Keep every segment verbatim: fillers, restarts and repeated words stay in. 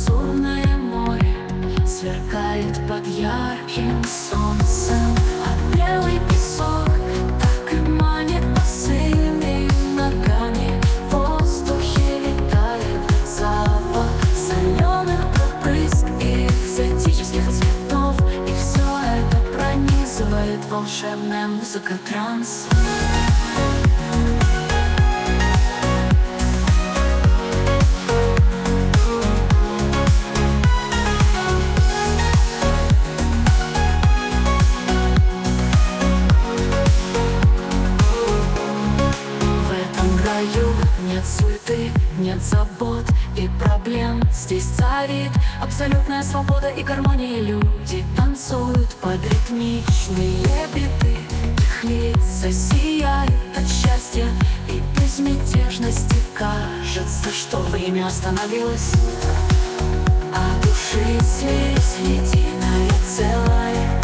лазурное море сверкает под ярким солнцем, а белый песок так и манит босыми ногами. В воздухе летает запах соленых брызг и экзотических цветов, и все это пронизывает волшебная музыка транс. Нет суеты, нет забот и проблем. Здесь царит абсолютная свобода и гармония. Люди танцуют под ритмичные биты. Их лица сияют от счастья и безмятежности. Кажется, что время остановилось, а души слились в единое целое.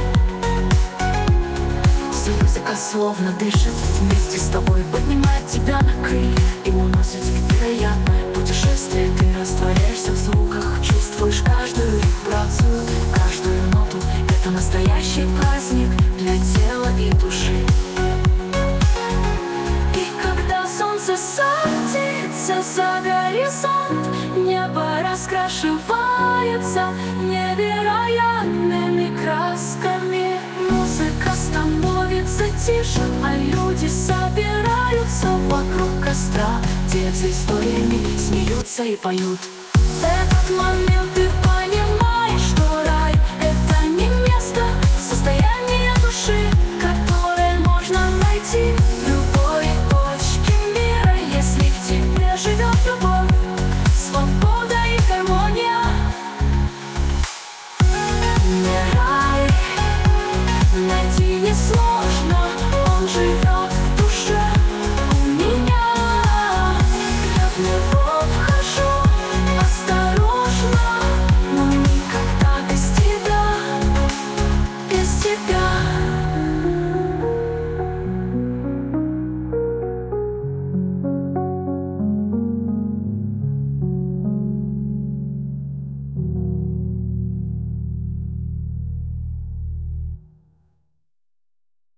Музыка словно дышит вместе с тобой, поднимает тебя на крылья и уносит в невероятное путешествие. Ты растворяешься в звуках, чувствуешь каждую вибрацию, каждую ноту. Это настоящий праздник для тела и души. И когда солнце садится за горизонт, небо раскрашивается невероятными красками. Музыка становится тише, а люди собираются вокруг костра, где за историями смеются и поют. В этот момент ты понимаешь, что рай — это не место, состояние души.